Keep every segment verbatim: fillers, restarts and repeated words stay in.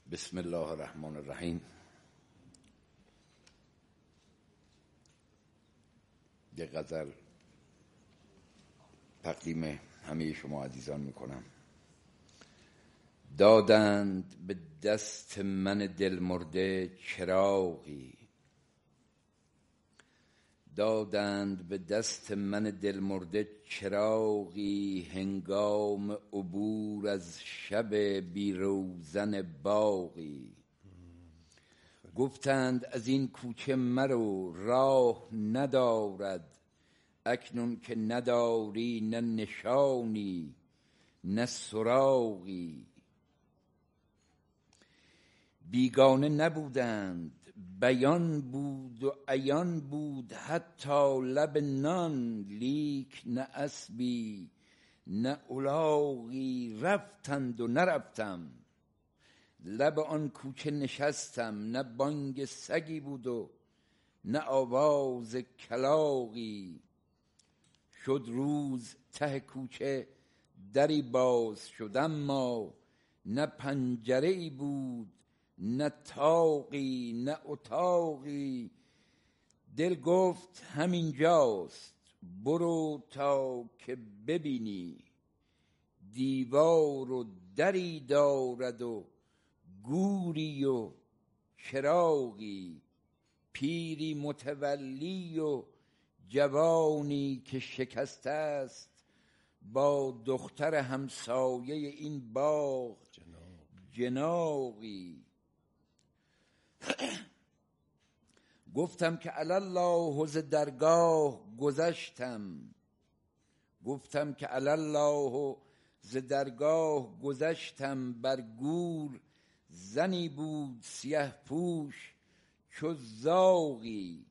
بسم الله الرحمن الرحیم. یه غزل تقدیم همه شما عزیزان میکنم. دادند به دست من دل مرده چراغی، دادند به دست من دل مرده چراغی، هنگام عبور از شب بی روزن باغی. گفتند از این کوچه مرو راه ندارد، اکنون که نداری نه نشانی نه سراغی. بیگانه نبودند بیان بود و عیان بود حتی لب نان، لیک نه اسبی نه الاغی. رفتند و نرفتم لب آن کوچه نشستم، نه بانگ سگی بود و نه آواز کلاغی. شد روز ته کوچه دری باز شد، اما نه پنجره ای بود نه طاقی نه اتاقی. دل گفت همین جاست برو تا که ببینی، دیوار و دری دارد و گوری و چراغی. پیری متولی و جوانی که شکسته است، با دختر همسایه این باغ جناغی. گفتم که علی الله ز درگاه گذشتم، گفتم که علی الله ز درگاه گذشتم. بر گور زنی بود سیه پوش چو زاغی.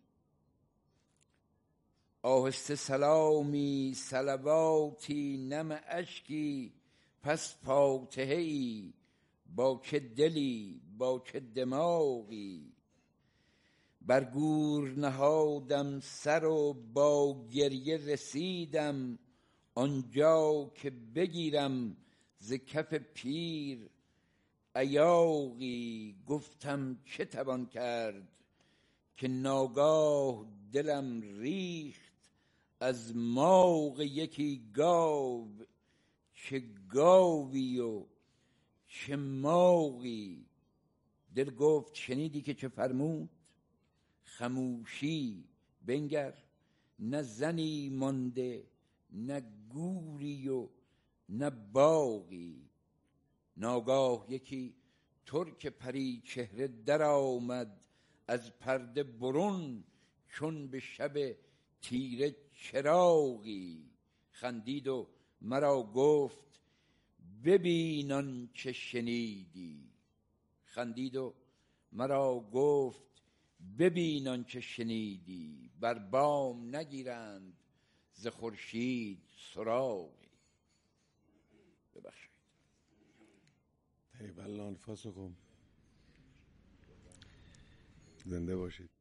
آهسته سلامی صلواتی نم اشکی، پس فاتحه ای با چه دلی با چه دماغی. بر گور نهادم سر و با گریه رسیدم، آنجا که بگیرم ز کف پیر ایاغی. گفتم چه توان کرد که ناگاه دلم ریخت از ماغ یکی گاو، چه گاوی و چه ماغی. دل گفت شنیدی که چه فرمود؟ خموشی بنگر، نه زنی مانده نه گوری و نه باغی. ناگاه یکی ترک پری چهره در آمد، از پرده برون چون به شب تیره چراغی. خندید و مرا گفت ببین آنچه شنیدی، خندید و مرا گفت ببین آنچه شنیدی. بر بام نگیرند ز خورشید سراغی. ببخشید. طیب الله انفاسکم. زنده باشید.